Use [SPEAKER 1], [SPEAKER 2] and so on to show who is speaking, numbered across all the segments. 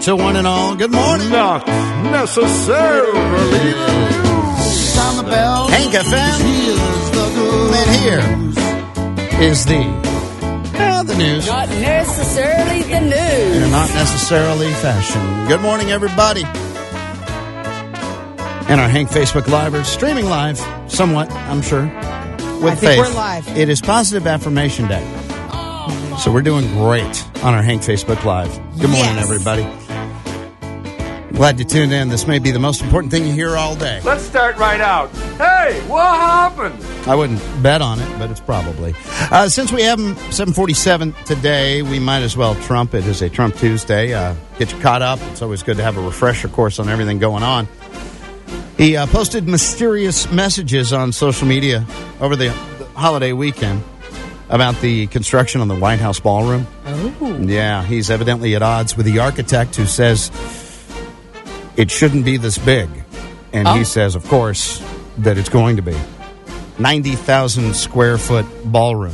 [SPEAKER 1] to one and all. Good morning.
[SPEAKER 2] Not necessarily the news.
[SPEAKER 3] Sound the bell.
[SPEAKER 1] Hank FM. And here is the news.
[SPEAKER 4] Not necessarily the news.
[SPEAKER 1] In a not necessarily fashion. Good morning, everybody. And our Hank Facebook Live are streaming live, somewhat, I'm sure. With
[SPEAKER 5] I think
[SPEAKER 1] Faith.
[SPEAKER 5] we're live.
[SPEAKER 1] It is Positive Affirmation Day. So we're doing great on our Hank Facebook Live. Good morning,
[SPEAKER 5] Yes.
[SPEAKER 1] everybody. Glad you tuned in. This may be the most important thing you hear all day.
[SPEAKER 2] Let's start right out. Hey, what happened?
[SPEAKER 1] I wouldn't bet on it, but it's probably. Since we have him 7:47 today, we might as well trump it as a Trump Tuesday. Get you caught up. It's always good to have a refresher course on everything going on. He posted mysterious messages on social media over the holiday weekend about the construction on the White House ballroom.
[SPEAKER 5] Oh.
[SPEAKER 1] Yeah, he's evidently at odds with the architect who says it shouldn't be this big. And he says, of course, that it's going to be. 90,000 square foot ballroom.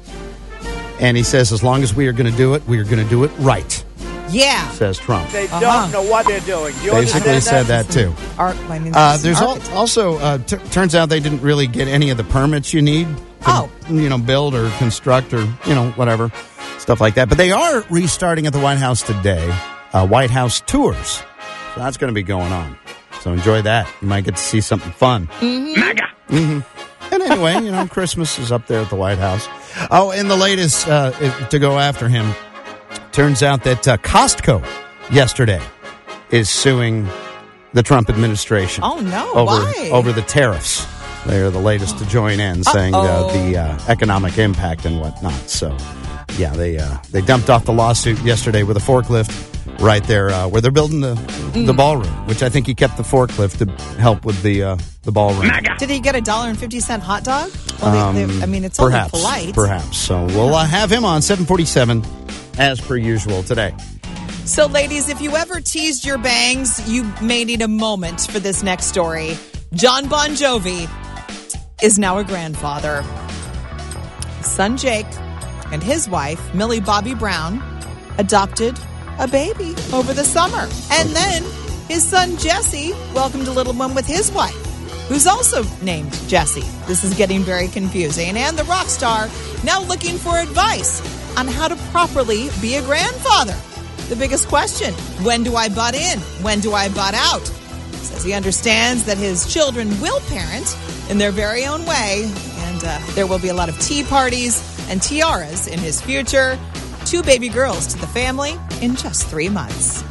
[SPEAKER 1] And he says, as long as we are going to do it, we are going to do it right,
[SPEAKER 5] Yeah.
[SPEAKER 1] says Trump.
[SPEAKER 6] They don't know what they're doing. Do you
[SPEAKER 1] Basically
[SPEAKER 6] understand
[SPEAKER 1] said that too. There's also, turns out they didn't really get any of the permits you need to, build or construct or, whatever, stuff like that. But they are restarting at the White House today, White House tours. So that's going to be going on. So enjoy that. You might get to see something fun. MAGA! And anyway, Christmas is up there at the White House. Oh, and the latest to go after him, turns out that Costco yesterday is suing the Trump administration.
[SPEAKER 5] Oh, no.
[SPEAKER 1] Why? Over the tariffs. They are the latest to join in, saying the economic impact and whatnot. So, yeah, they dumped off the lawsuit yesterday with a forklift right there where they're building the ballroom, which I think he kept the forklift to help with the ballroom.
[SPEAKER 5] Did he get $1.50 hot dog? Well, it's only polite.
[SPEAKER 1] Perhaps. So we'll have him on 7:47 as per usual today.
[SPEAKER 5] So, ladies, if you ever teased your bangs, you may need a moment for this next story. John Bon Jovi is now a grandfather. His son Jake and his wife, Millie Bobby Brown, adopted a baby over the summer. And then his son Jesse welcomed a little one with his wife, who's also named Jesse. This is getting very confusing. And the rock star now looking for advice on how to properly be a grandfather. The biggest question, when do I butt in? When do I butt out? Says he understands that his children will parent in their very own way, and there will be a lot of tea parties and tiaras in his future. 2 baby girls to the family in just 3 months.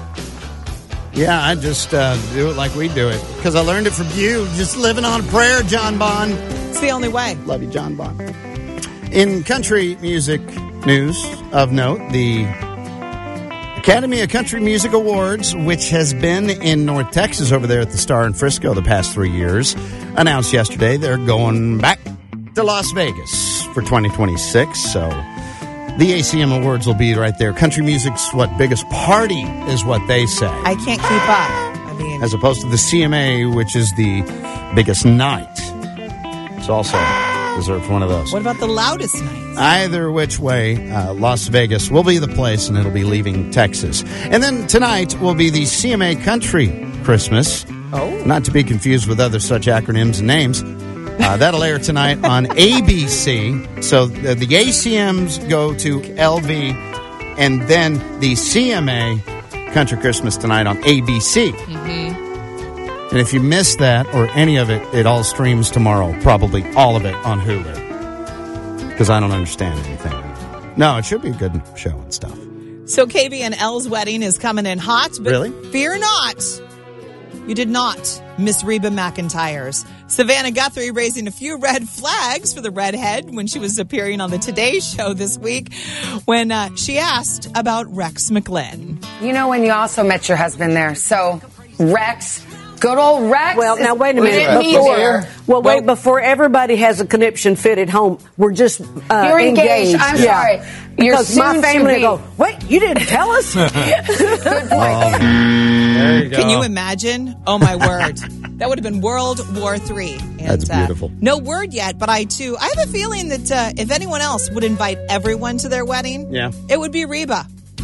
[SPEAKER 1] Yeah, I just do it like we do it, because I learned it from you, just living on a prayer, John Bon.
[SPEAKER 5] It's the only way.
[SPEAKER 1] Love you, John Bon. In country music news of note, the Academy of Country Music Awards, which has been in North Texas over there at the Star in Frisco the past 3 years, announced yesterday they're going back to Las Vegas for 2026. So the ACM Awards will be right there. Country music's biggest party is what they say.
[SPEAKER 5] I can't keep up.
[SPEAKER 1] As opposed to the CMA, which is the biggest night. It's also deserves one of those.
[SPEAKER 5] What about the loudest nights?
[SPEAKER 1] Either which way, Las Vegas will be the place, and it'll be leaving Texas. And then tonight will be the CMA Country Christmas.
[SPEAKER 5] Oh.
[SPEAKER 1] Not to be confused with other such acronyms and names. That'll air tonight on ABC. So the ACMs go to LV, and then the CMA Country Christmas tonight on ABC. Mm-hmm. And if you missed that or any of it, it all streams tomorrow. Probably all of it on Hulu. Because I don't understand anything. No, it should be a good show and stuff.
[SPEAKER 5] So KB and Elle's wedding is coming in hot. But
[SPEAKER 1] really?
[SPEAKER 5] Fear not. You did not miss Reba McEntire's. Savannah Guthrie raising a few red flags for the redhead when she was appearing on the Today Show this week when she asked about Rex McGlynn.
[SPEAKER 7] You know when you also met your husband there. So Rex, good old Rex.
[SPEAKER 8] Well, now wait a minute. Before everybody has a conniption fit at home, we're just
[SPEAKER 7] you're engaged. I'm sorry.
[SPEAKER 8] Because my family will go, wait, you didn't tell us?
[SPEAKER 7] Good point.
[SPEAKER 1] There you go.
[SPEAKER 5] Can you imagine? Oh, my word. That would have been World War III. And,
[SPEAKER 1] that's beautiful.
[SPEAKER 5] No word yet, but I have a feeling that if anyone else would invite everyone to their wedding, it would be Reba.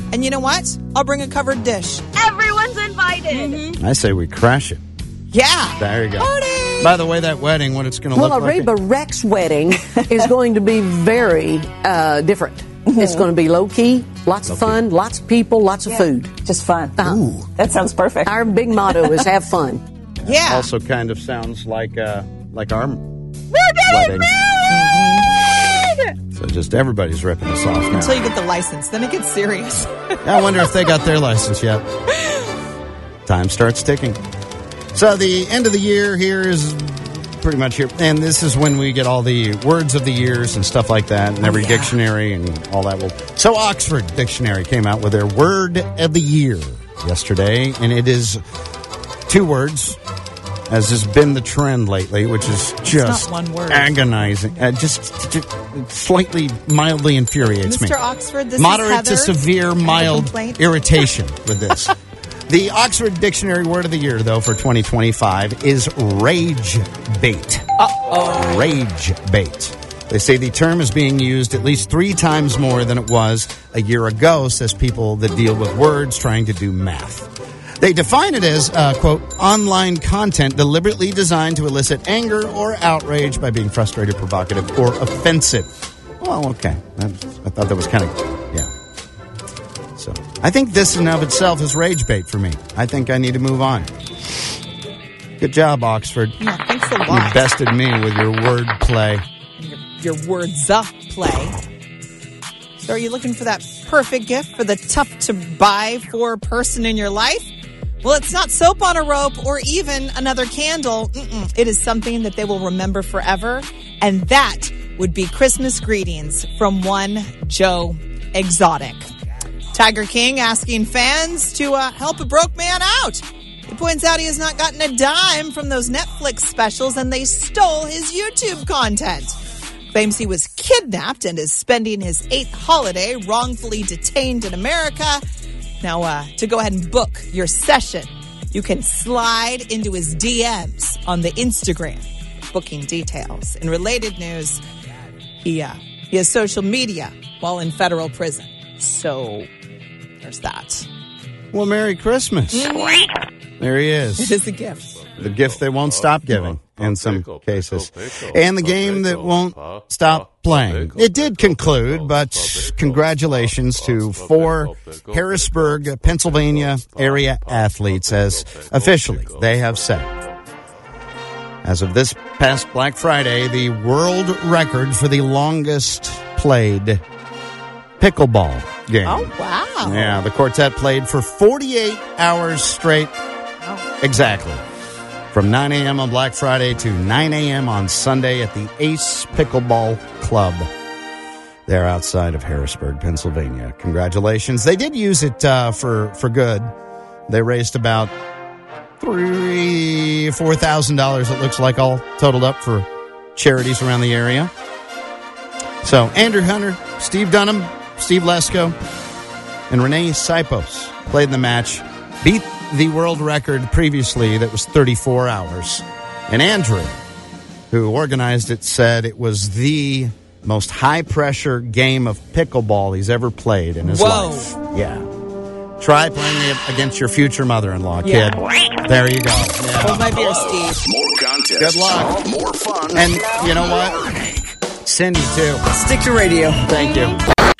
[SPEAKER 5] And you know what? I'll bring a covered dish.
[SPEAKER 3] Everyone's invited.
[SPEAKER 1] I say we crash it.
[SPEAKER 5] Yeah.
[SPEAKER 1] There you go.
[SPEAKER 5] Party!
[SPEAKER 1] By the way, that wedding, what it's going to look like.
[SPEAKER 8] Well, a Reba Rex wedding is going to be very different. It's going to be low-key, lots of fun, lots of people, lots of food.
[SPEAKER 9] Just fun. Ooh, that sounds perfect.
[SPEAKER 8] Our big motto is have fun.
[SPEAKER 5] Yeah.
[SPEAKER 1] Also kind of sounds like our
[SPEAKER 3] We're getting
[SPEAKER 1] wedding.
[SPEAKER 3] married!
[SPEAKER 1] So just everybody's ripping us off now.
[SPEAKER 5] Until you get the license. Then it gets serious.
[SPEAKER 1] I wonder if they got their license yet. Time starts ticking. So the end of the year here is pretty much here. And this is when we get all the words of the years and stuff like that. And every dictionary and all that. So Oxford Dictionary came out with their word of the year yesterday. And it is 2 words, as has been the trend lately, which is just
[SPEAKER 5] not one word.
[SPEAKER 1] agonizing. Just slightly, mildly infuriates me.
[SPEAKER 5] Mr. Oxford, this
[SPEAKER 1] Moderate
[SPEAKER 5] is Heather.
[SPEAKER 1] to severe, mild
[SPEAKER 5] complaint?
[SPEAKER 1] irritation with this. The Oxford Dictionary word of the year, though, for 2025 is rage bait. Uh-oh. Rage bait. They say the term is being used at least 3 times more than it was a year ago, says people that deal with words trying to do math. They define it as, quote, online content deliberately designed to elicit anger or outrage by being frustrated, provocative, or offensive. Well, okay. I thought that was kind of, yeah. So I think this in and of itself is rage bait for me. I think I need to move on. Good job, Oxford.
[SPEAKER 5] Yeah, thanks a lot.
[SPEAKER 1] You bested me with your word play.
[SPEAKER 5] Your words up play. So are you looking for that perfect gift for the tough-to-buy for person in your life? Well, it's not soap on a rope or even another candle. It is something that they will remember forever, and that would be Christmas greetings from one Joe Exotic. Tiger King asking fans to help a broke man out. He points out he has not gotten a dime from those Netflix specials, and they stole his YouTube content. Claims he was kidnapped and is spending his 8th holiday wrongfully detained in America. Now, to go ahead and book your session, you can slide into his DMs on the Instagram, booking details. In related news, he has social media while in federal prison. So there's that.
[SPEAKER 1] Well, Merry Christmas. There he is.
[SPEAKER 5] It is a gift.
[SPEAKER 1] The gift they won't stop giving in some cases. And the game that won't stop playing. It did conclude, but congratulations to 4 Harrisburg, Pennsylvania area athletes, as officially they have set, as of this past Black Friday, the world record for the longest played pickleball game.
[SPEAKER 5] Oh, wow.
[SPEAKER 1] Yeah, the quartet played for 48 hours straight. Exactly. From 9 a.m. on Black Friday to 9 a.m. on Sunday at the Ace Pickleball Club. They're outside of Harrisburg, Pennsylvania. Congratulations. They did use it for good. They raised about $4,000, it looks like, all totaled up for charities around the area. So Andrew Hunter, Steve Dunham, Steve Lesko, and Renee Sipos played in the match, beat the world record previously that was 34 hours. And Andrew, who organized it, said it was the most high-pressure game of pickleball he's ever played in his life. Yeah. Try playing it against your future mother-in-law, kid. There you go. Yeah.
[SPEAKER 5] Hold my beer, Steve.
[SPEAKER 10] More contests.
[SPEAKER 1] Good luck.
[SPEAKER 10] More fun.
[SPEAKER 1] And you know what? Cindy, too.
[SPEAKER 9] Stick to radio.
[SPEAKER 1] Thank you.